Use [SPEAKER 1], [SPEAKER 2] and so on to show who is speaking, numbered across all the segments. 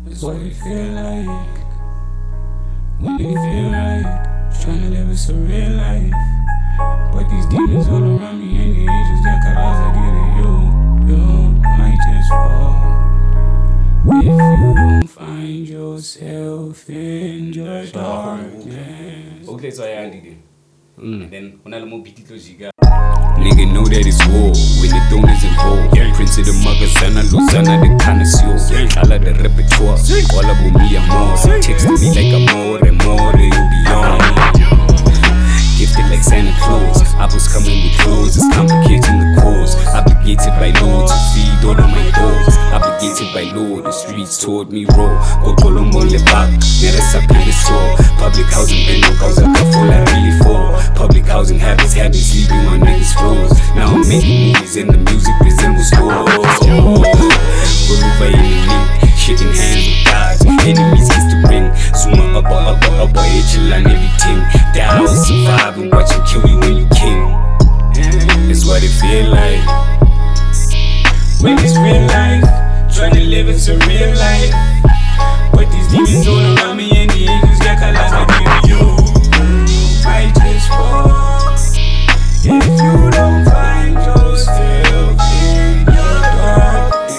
[SPEAKER 1] It's what it feel like when you feel right, tryna live a surreal life. But these demons all around me and the angels, they're colors I did it. You might just fall if you don't find yourself in the darkness.
[SPEAKER 2] Okay, so I did it. And then when I look beat it, nigga know that it's war when the throne is involved. Prince of the Magazana, Lausanne, the connoisseur. All of the repertoire, all about me and more. Texting me like I'm more and more, you'll be on. Gifted like Santa Claus, apples coming with clothes. It's complicating the cause. Obligated by law to feed all of my dogs. Obligated by law, the streets taught me raw. Go Colombo le back, never sapir the saw. Public housing, been no cause I got full I really fall. Public housing habits had me sleeping on niggas' floors. Now I'm making movies and the music resembles scores. Over in the link, shaking hands with gods. Enemies kiss the ring. Zoom up, chill on everything. That I will survive and watch and kill you when you king. It's what it feel like
[SPEAKER 1] when it's real life, tryna live it's a real life. But these demons all around me and the angels got colors I give you. Might just fall if you don't find yourself in your darkness.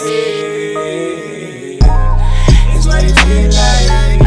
[SPEAKER 1] It's what it feel like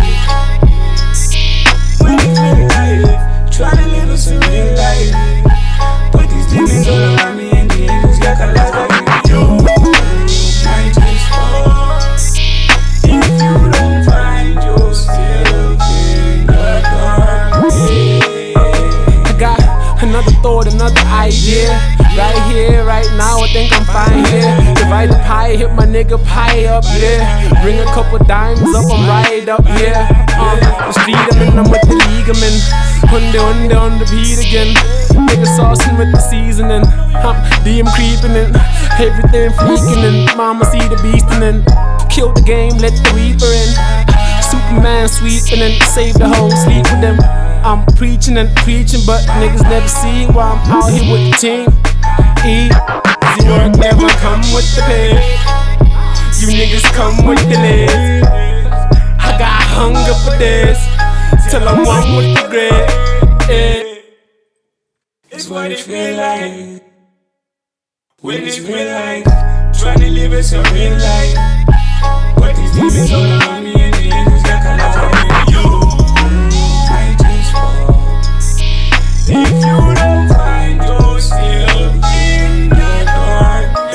[SPEAKER 1] when it's real life, tryna live it's a real life. But these demons all around me and the angels got colors I give you. Might just fall if you don't find yourself in the darkness.
[SPEAKER 3] I got another thought, another idea. Right here, right now, I think I'm fine here. Divide the pie, hit my nigga pie up, yeah. Bring a couple dimes up, I'm right up, yeah. The street I'm in, I'm with the league I'm in. Hunde on the beat again. Nigga saucing with the seasoning. I'm DM creeping in, everything freaking in. Mama see the beast and then kill the game, let the reaper in. Superman sweeping and save the whole sleep with them. I'm preaching and preaching, but niggas never see why I'm out here with the team. Easy work never come with the pay. You niggas come with the legs. I got hunger for this, till I'm one with the grade.
[SPEAKER 1] It's what it feel like when it's real life, tryna live it's a real life. But these demons all around me and the angels got colors I give you. Might just fall if you don't find yourself in the darkness.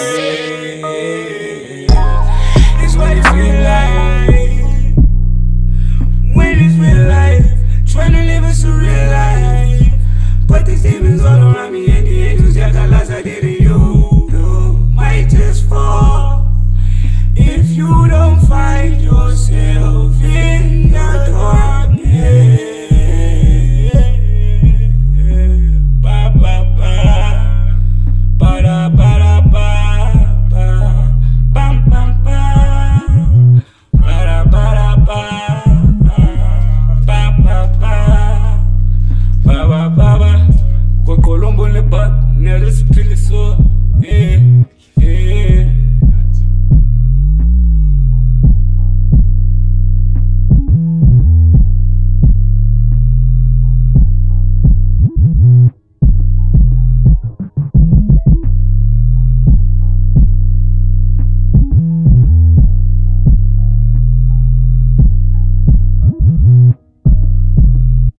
[SPEAKER 1] It's what it feel like when it's real life, tryna live it's a real life. But these demons all around me and the angels got colors I did it. You might just fall if you don't find yourself